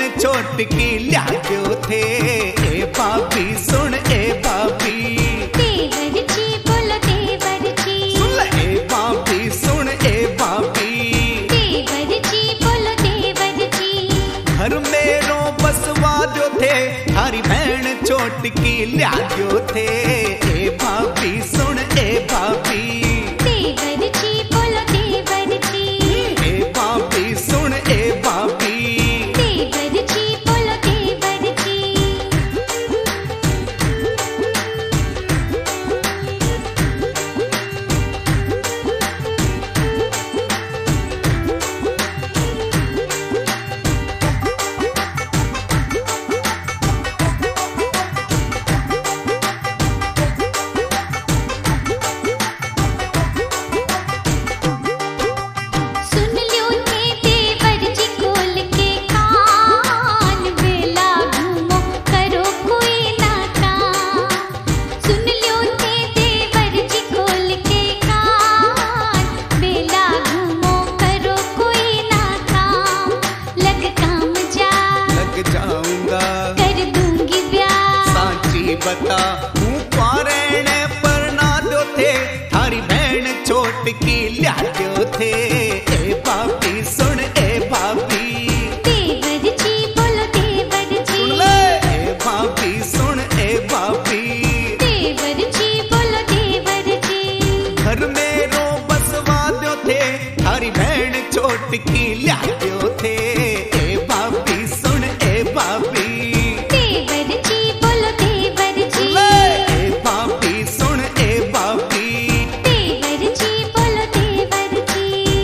चोटकी लिया जो थे। ए भाभी सुन ए भाभी, देवर जी बोलो देवर जी, सुन ले ए भाभी सुन ए भाभी, देवर जी बोलो देवर जी। घर मेरो बसवा जो थे, थारी बहन चोटकी लिया जो थे। ए भाभी सुन ए भाभी, देवर जी बोलो देवर जी, ए भाभी सुन ए भाभी, देवर जी बोलो देवर जी। सुन लो ने देवर जी खोल के कान, बेला घूमो करो कोई ना काम। सुन लो ने देवर जी खोल के कान, बेला घूमो करो कोई ना काम। लग काम जा लग जाऊंगा कर दूंगी ब्याह, सांची बता हूँ पारण पर ना दो थे। थारी बहन चोटकी लिया जो थे। ए भाभी सुन ए भाभी, देवर जी बोलो देवर जी, सुन ले ए भाभी सुन ए भाभी, देवर जी बोलो देवर जी। घर मेरो बसवा दो थे। थारी बहन चोटकी लिया जो थे। ए भाभी सुन ए भाभी, देवर जी बोलो देवर सुन जी, ले ए भाभी सुन ए भाभी, देवर जी बोलो देवर जी।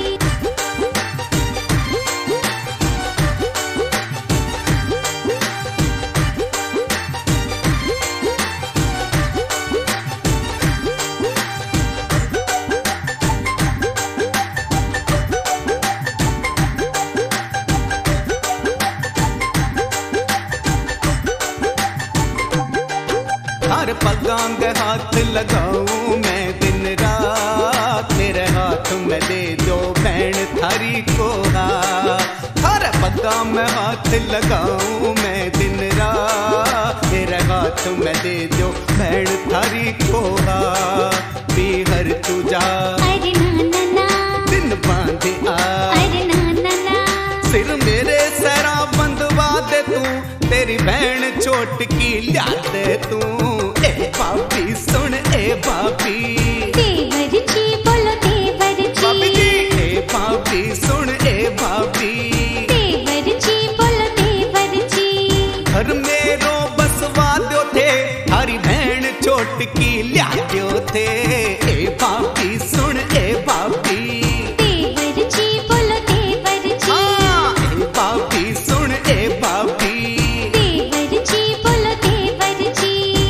हर पगांग हाथ लगाऊं मैं दिन रात। मेरे हाथ में दे दो बहन थारी को हाथ। हर पगां में हाथ लगाऊं मैं दिन रात। मेरे हाथ में दे दो बहन थारी को हाथ। बीहर तू जा अरे ना ना ना, दिन बांधे आ, अरे ना ना ना, सिर मेरे सरा बंधवा दे तू। तेरी बहन चोटकी लिया दे तू। ए भाभी सुन ए भाभी, देवर जी बोलो देवर भाभी जी, जी ए भाभी सुन ए भाभी, देवर जी बोलो देवर जी। घर मेरो बसवा दो थे। थारी बहन चोटकी लिया दो थे। ए भाभी सुन ए भाभी, देवर जी बोलो देवर जी, हाँ ए भाभी सुन ए भाभी, देवर जी बोलो देवर जी।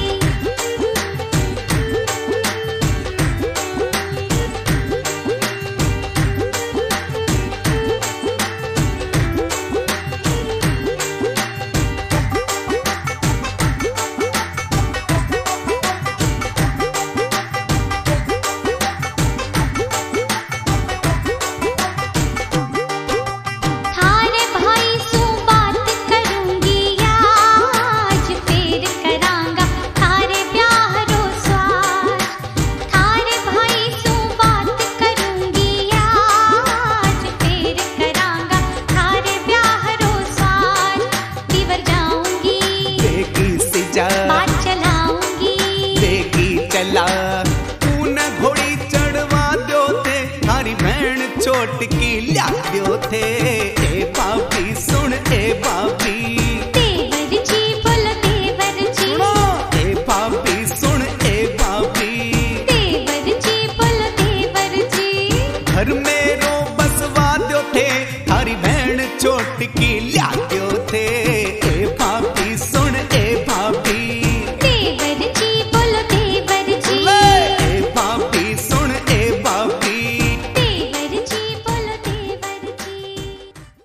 थारे भाई सु बात करूंगी आज, फेर करांगा थारे ब्याह रो स्वाज। थारे भाई सु बात करूंगी आज, फेर करांगा थारे ब्याह रो स्वाज। दीवर जाऊंगी देगी सिजा बात चलाऊंगी, देगी चला तू न घोड़ी चढ़वा दो थे। थारी बहन चोटकी लिया दो थे। ए भाभी सुन ए भाभी, देवर जी बोलो देवर जी, सुनो ए भाभी सुन ए भाभी, देवर जी बोलो देवर जी। घर मेरो बसवा दो थे। थारी बहन चोटकी लिया